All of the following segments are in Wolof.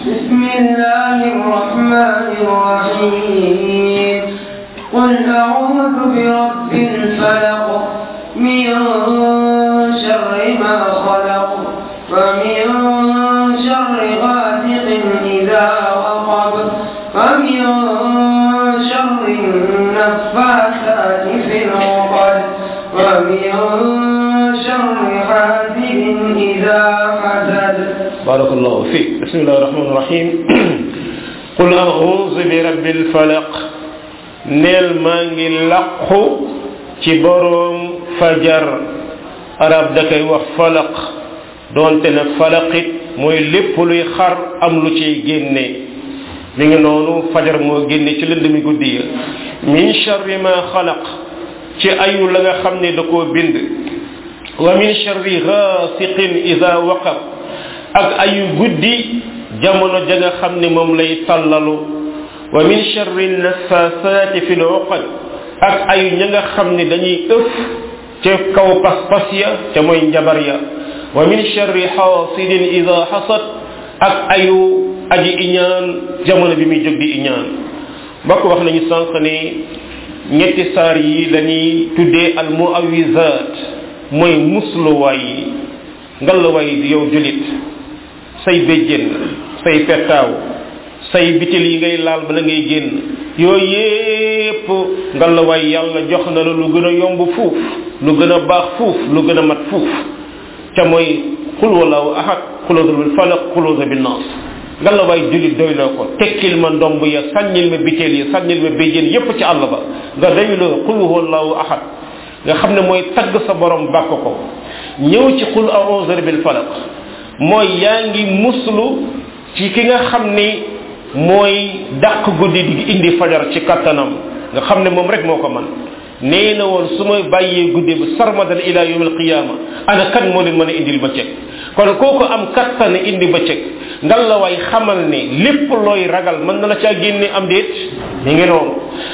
بسم الله الرحمن الرحيم قل أعوذ برب الفلق من شر ما خلق ومن شر غاسق إذا وقب ومن شر النفاثات في العقد ومن شر حاسد إذا حسد. بارك الله فيك. بسم الله الرحمن الرحيم قل أعوذ برب الفلق neel maa ngi laqu ci boroom fajar. arab da koy wax falaq doonte ne falaqit mooy lépp luy xar am lu ciy génne mi ngi noonu fajar moo génne ci lëndëmi guddi ya. min sharri ma xalaq ci ayu la nga xam ne da koo bind. wa min sharri ghasiqin idha waqab ak ayu guddi jamono ja nga xam ne moom lay tàllalu. wa min sharri naffasati fil uqad ak ayu ña nga xam ne dañuy ëf ca kaw pas-pas ya ca mooy njabar ya. wa min sharri hasidin idha hasad ak ayu aji iñaan jamono bi muy jóg di iñaan. mbokk wax nañu sànq ne ñetti saar yi lañuy tuddee al muawizat mooy musluwaay yi. ngalawaay yow julit say béjjén say pettaaw say bitil yi ngay laal bala ngay génn yooyu yépp ngalawaay yàlla jox na la lu gën a yomb fuuf lu gën a baax fuuf lu gën a mat fuuf ca mooy qul wallahu ahad qul a'udhu bil falaq qul a'udhu bin nas. ngalawaay julit doy na ko tekkil ma ndomb ya sànnil ma bitil yi sànnil ma béjjén yépp ci àll ba nga doyloo qul wallahu ahad nga xam ne mooy tagg sa borom bàkk ko. ñëw ci qul a'udhu bil falaq mooy yaa ngi muslu ci ki nga xam ni mooy dàq guddi di indi fajar ci kattanam nga xam ne moom rek moo ko man. nee na woon su may bàyyee guddi bi sarmadan ila yawmil qiyama ana kan moo leen mën a indil bëccëg. kon kooku am kattan indi bëccëg ngal la waay xamal ne lépp looy ragal mën na la caa génne am déet mi ngi noonu.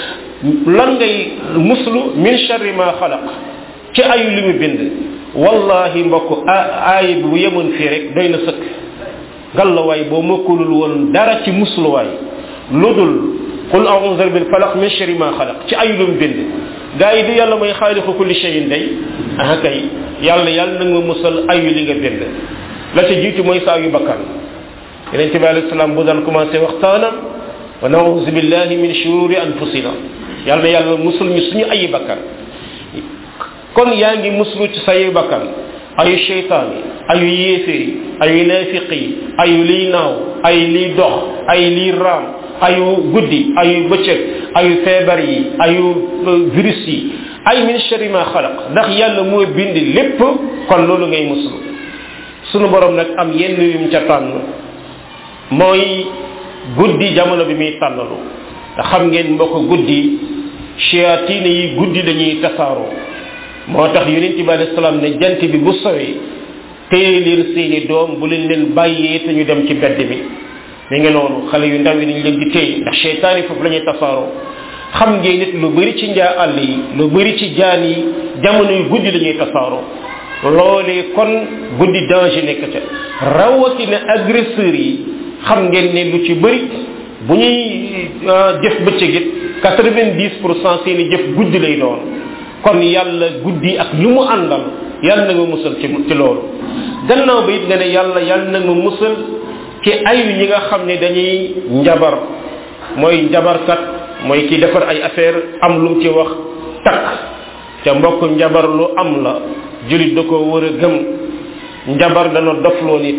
lan ngay muslu min sharri ma xalaq ci ayu li mu bind. wallahi mbokk aay bi bu yemoon fii rek doy na sëkk. gallawaay boo mokkulul woon dara ci musluwaay lu dul qul a'udhu bil falaq min sharri ma xalaq ci ayu lu mu bind. gaa yi du yàlla mooy xaaliqu kulli shay'in day ah kay yàlla na nga musal ayu li nga bind. la ca jiitu mooy sa ayu bakkan. yonent bi alayhi salaam bu daan commencé waxtaanam wa na'udhu billahi min shururi anfusina yàlla musul ñu suñu ayi bakkan. kon yaa ngi muslu ci say bakkan ayu sheytaan yi ayu yéeféer yi ayu naafiq yi ayu liy naaw ay liy dox ay liy raam ayu guddi ayu bëccëg ayu feebar yi ayu virus yi ay min sharri ma xalaq ndax yàlla moo bind lépp kon loolu ngay muslu. sunu borom nag am yenn yum ca tànn mooy guddi jamono bi muy tànnalu te xam ngeen mbokk guddi shayatin yi guddi dañuy tasaaroo. moo tax yonent bi alayhi salaam ne jant bi bu sowee téye leen seeni doom bu leen bàyyee te ñu dem ci bedd bi. mi ngi noonu xale yu ndaw yi nañ leen di téye ndax seytaan yi foofu la ñuy tasaaroo. xam ngeen nit lu bëri ci njaa àll yi lu bëri ci jaan yi jamono yu guddi la ñuy tasaaroo. loolee kon guddi danger nekk ca rawatina agresseurs yi xam ngeen ne lu ci bëri bu ñuy jëf bëccëg it 90% seeni jëf guddi lay doon. kon yàlla guddi ak lu mu àndal yàlla na nga musal ci loolu. gannaaw ba it nga ne yàlla na nga musal ci ayu ñi nga xam ne dañuy njabar mooy njabarkat mooy ki defar ay affaire am lu mu ci wax takk te mbokk njabar lu am la julit da ko war a gëm. njabar dana dofloo nit,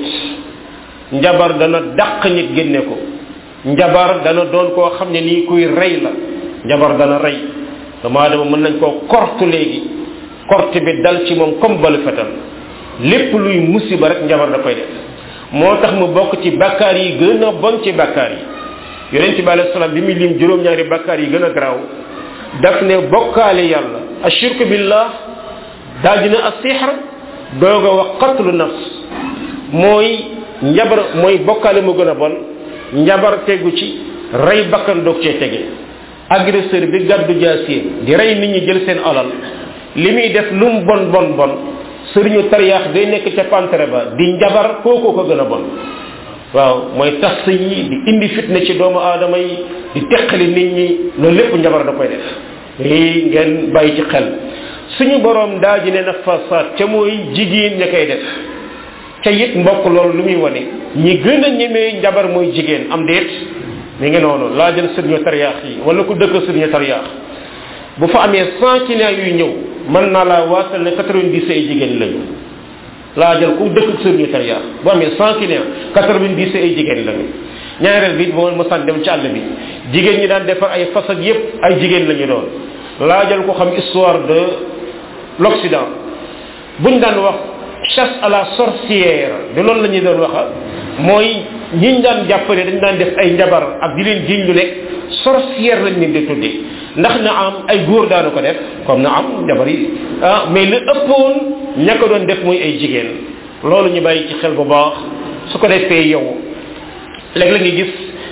njabar dana dàq nit génne ko, njabar dana doon koo xam ne nii kuy rey la, njabar dana rey dama adama mën nañ koo korte léegi korte bi dal ci moom comme balu fetal. lépp luy musiba rek njabar da koy def. moo tax mu bokk ci bakkaar yi gën a bon ci bakkaar yi. yonent bi alayhi salaam bi muy lim juróom-ñaari bakkaar yi gën a garaaw daf ne bokkaale yàlla ashirku billah daal dina as-sihr doog a wax qatlu nafs mooy njabar mooy bokkaale mu gën a bon. njabar tegu ci rey bakkan doog cee tege. agresseur bi gàddu jaasiir di rey nit ñi jël seen alal li muy def lu mu bon bon bon sëriñu tariyaax day nekk ca pantere ba di njabar kookoo ko gën a bon. waaw mooy tas yi di indi fitna ci doomu aadama yi di teqali nit ñi loolu lépp njabar da koy def lii ngeen bàyyi ci xel suñu borom daa ji ne na fasaad ca mooy jigéen ña koy def ca it mbokk loolu lu muy wane ñi gën a ñemee njabar mooy jigéen am déet mi ngi noonu laa jël sëriñu tariyaax yi wala ku dëkk sëriñu tariyaax bu fa amee 100 clients yuy ñëw mën naa laa waatal ne 90 ay jigéen lañu laa jël ku dëkk sëriñu tariyaax bu amee 100 clients 90 ay jigéen lañu ñaareel bi boo mësaan dem ci àll bi jigéen ñi daan defar ay fas ak yépp ay jigéen lañu doon laa jël ko xam histoire de l'Occident buñ daan wax chasse à la sorcière de loolu la ñuy doon waxa mooy ñiñ daan jàppale dañ daan def ay njabar ak di leen jiñ lu nekk sorcière lañ leen di tuddee ndax na am ay góor daanu ko def comme na am njabar yi mais li ëppoon ña ko doon def muy ay jigéen loolu ñu bàyyi ci xel bu baax su ko defee yow léegi la ngi gis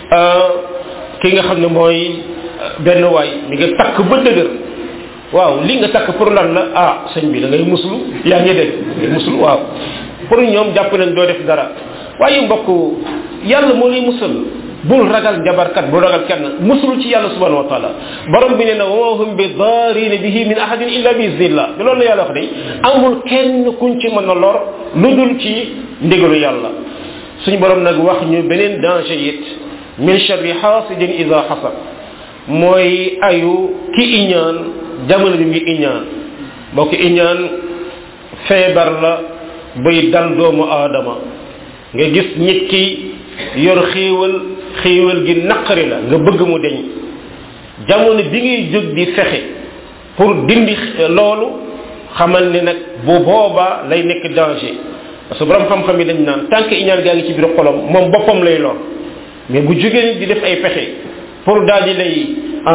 ki nga xam ne mooy benn waay mi nga takk ba dëgër waaw li nga takk pour lan la sëñ bi da ngay muslu yaa ngi dégg ngay muslu waaw pour ñoom jàpp nañ doo def dara waaye mbokk yàlla moo lay musal bul ragal njabarkat bul ragal kenn musulu ci yàlla subhanahu wa taala borom bi nee na wa hum bi daarina bihi min ahadin illa bi iznillah bi loolu la yàlla wax de amul kenn kuñ ci mën a lor lu dul ci ndigalu yàlla suñu borom nag wax ñu beneen danger it min sharri hasidin ida hasad mooy ayu ki iñaan jamono bi muy iñaan boo ko iñaan feebar la buy dal doomu aadama nga gis nit ki yor xéewal gi naqari la nga bëgg mu deñ jamono bi ngay jóg di fexe pour dindi loolu xamal ne nag bu boobaa lay nekk danger parce que borom xam-xam yi dañ naan tant que iñaan gaa ngi ci biir xolam moom boppam lay lor mais bu jógee nit di def ay pexe pour daal di lay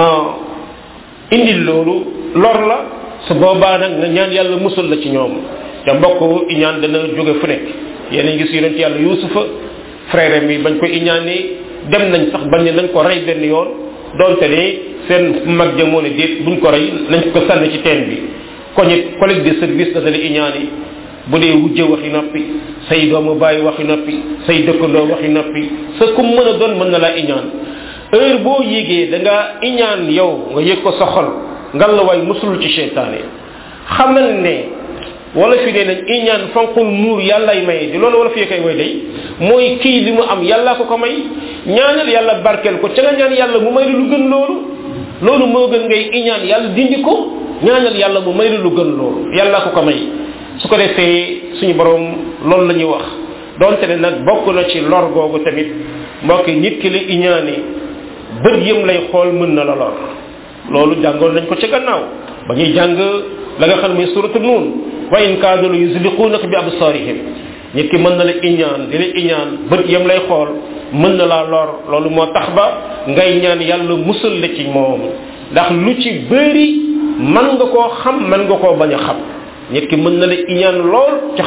indil loolu lor la su boobaa nag nga ñaan yàlla musul la ci ñoom te mbokk iñaan dana jóge fu nekk yéen a ngi gis yonent yàlla yuusufa frère mi bañ ko iñaanee dem nañ sax bañ ne nañ ko rey benn yoon donte ne seen mag ja moo ne déet buñ ko rey nañ ko sànni ci teen bi koñit collègue de service da dala iñaani bu dee wujje waxi noppi say doomu bàyyi waxi noppi say dëkkandoo waxi noppi sa kum mën a doon mën na laa iñaan heure boo yégee da nga iñaan yow nga yëg ko sa xol ngal la waay musul ci seytaane xamal ne wala fi dee nañ iñaan fanqul muur yàllay maye di loolu wala fi koy way day mooy kii li mu am yàllaa ko may ñaanal yàlla barkeel ko ca nga ñaan yàlla mu may lu gën loolu moo gën ngay iñaan yàlla dindi ko ñaanal yàlla mu may lu gën loolu yàllaa ko may su ko defee suñu borom loolu la ñuy wax donte ne nag bokk na ci lor googu tamit mbokk nit ki la iñaane bët yëm lay xool mën na la lor loolu jàngoon nañ ko ci gannaaw ba ñuy jàng la nga xam ne suratu nuun wa in kaadu yuzliquunaka bi absaarihim nit ki mën na la iñaan di la iñaan bët yam lay xool mën na laa lor loolu moo tax ba ngay ñaan yàlla musal la ci moom ndax lu ci bëri mën nga koo xam mën nga koo bañ a xam nit ki mën na la iñaan lool ci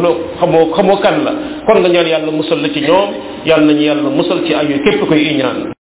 xamoo kan la kon nga ñaan yàlla musal la ci ñoom yàlla nañu yàlla musal ci ayu képp koy iñaan